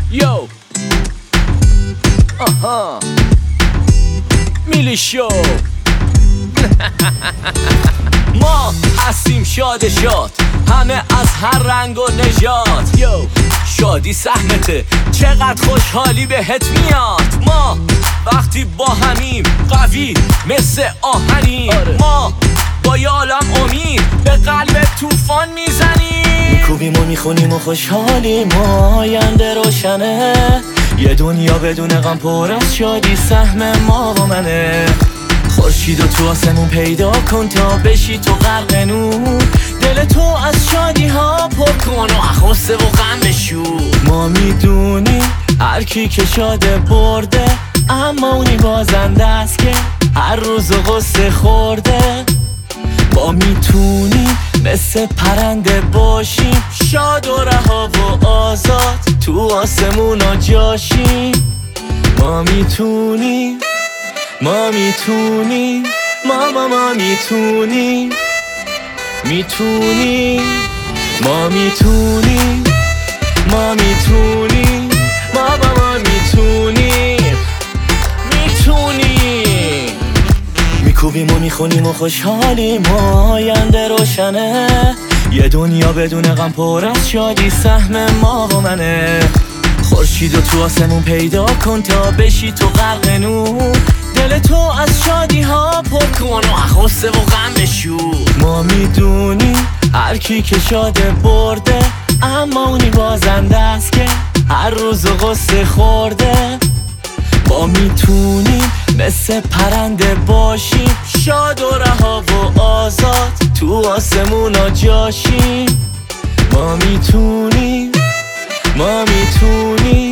یو آها میلیشو ما هستیم شاد همه از هر رنگ و نژاد. یو شادی سهمته، چقدر خوشحالی بهت میاد. ما وقتی با همیم قوی مثل آهنیم. ما با یه عالم امید به قلب طوفان میزنیم. میکوبیم و میخونیم و خوشحالیم، آینده روشنه. یه دنیا بدون غم پر از شادی سهم ما و منه. خورشیدو تو آسمون پیدا کن تا بشی تو غرق نور. دل تو از شادی ها پر کن و غصه و غم بشور. ما میدونیم هر کی که شاده برده، اما اونی بازنده است که هر روز غصه خورده. ما میتونیم مثل پرنده باشیم، شاد و رها و آزاد تو آسمونا جاشیم. ما میتونیم ما میتونیم ما میتونیم ما میتونیم ما میتونیم میکوبیم و میخونیم و خوشحالیم، آینده روشنه. یه دنیا بدون غم پر از شادی سهم ما و منه. خورشیدو تو آسمون پیدا کن تا بشی تو غرق نور. دل تو از شادی ها پر کن و غصه و غم بشور. ما میدونیم هر کی که شاده برده، اما اونی بازنده است که هر روز غصه خورده. ما میتونیم مثل پرنده باشیم، شاد و رها و آزاد تو آسمونا جاشیم. ما میتونیم